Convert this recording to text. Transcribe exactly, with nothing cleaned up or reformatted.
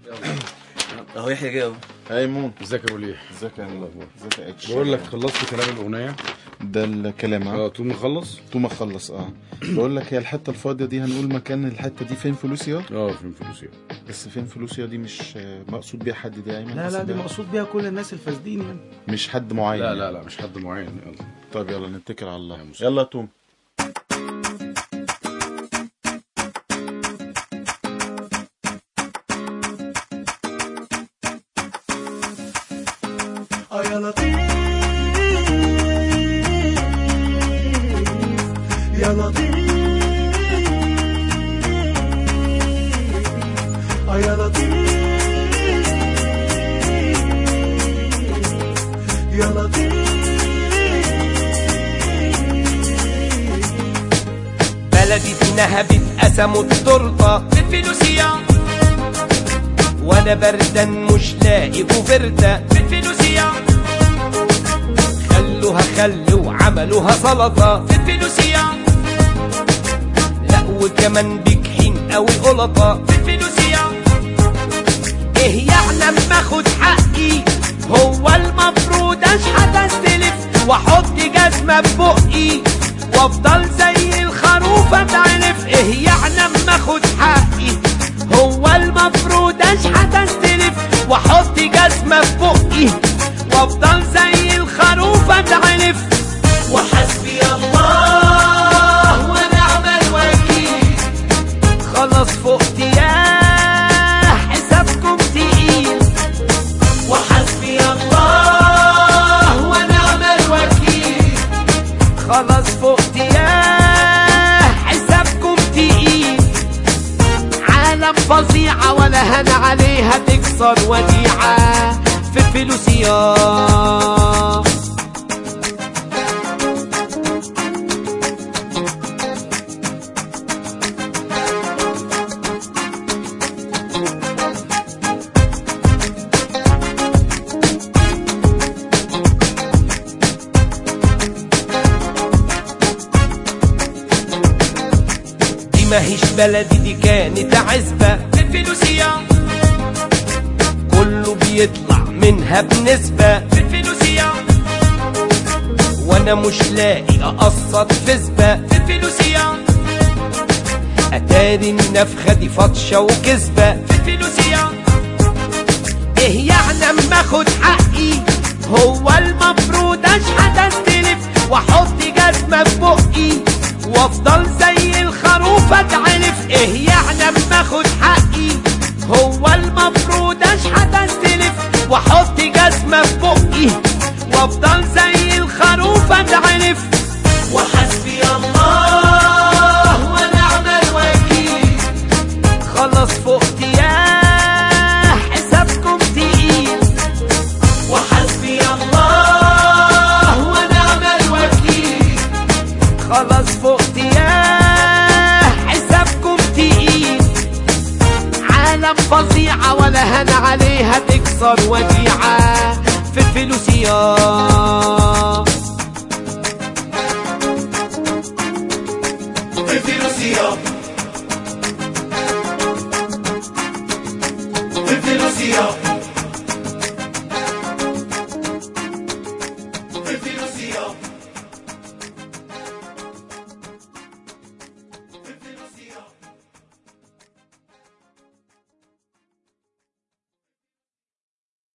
اهو يحيى جه اهو. ايمون ازيك يا وليه؟ ازيك يا اخبار؟ ازيك يا اتش؟ بقول لك خلصت كلام الاغنيه ده الكلام اه اه طول ما اخلص طول ما اخلص اه بقول لك هي الحته الفاضيه دي هنقول مكان الحته دي فين فلوسيا؟ اه فين فلوسيا؟ بس فين فلوسيا دي مش مقصود بيها حد دي يا ايمن؟ لا لا دي مقصود بيها كل الناس الفاسدين يعني، مش حد معين. لا لا لا مش حد معين. يلا طيب يلا نتكل على الله. يلا يا توم. اه يا لطيف يا لطيف اه يا لطيف يا لطيف. بلدي فينها بيتقسموا التورته بالفلوسيا، وانا بردان مش لاقي كوفرته بالفلوسيا. خلوها خلوا عملوها سلطه بالفلوسيا، لا وكمان بجحين قوي قلطه بالفلوسيا. ايه يعني اما اخد حقي؟ هو المفروض اشحت استلف واحط جزمه ببقي وافضل زي الخروف اتعلف؟ ايه يعني اما اخد حقي؟ هو المفروض اشحت استلف واحط جزمه ببقي وافضل زي الخروف اتعلف؟ وحسبي الله ونعم الوكيل، خلاص فقت يا حسابكم تقيل. وحسبي الله ونعم الوكيل، خلاص فقت يا حسابكم تقيل. عالم فظيعة ولا هنا عليها تكسر وديعة في فلوسيا. دي ماهيش بلدي، دي كانت عزبة في الفلوسيا، كله بيطلع منها بنسبة في الفلوسيا. وانا مش لاقي اقسط فزبة في الفلوسيا، اتاري النفخة دي فطشة وكذبة في الفلوسيا. ايه يعني اما اخد حقي؟ هو المفروض اشحت استلف واحط جزمة في بقي وافضل زي الخروف اتعلف؟ ايه يعني اما اخد حقي؟ هو المفروض اشحت استلف واحط جزمة في بقي وافضل زي الخروف اتعلف؟ وحسبي الله ونعم الوكيل، خلاص فقت يا حسابكم تقيل. وحسبي الله ونعم الوكيل، خلاص فقت يا حسابكم تقيل. عالم فظيعة ولا هنا عليها تكسر وديعة في الفلوسيا. في فلوسيا في فلوسيا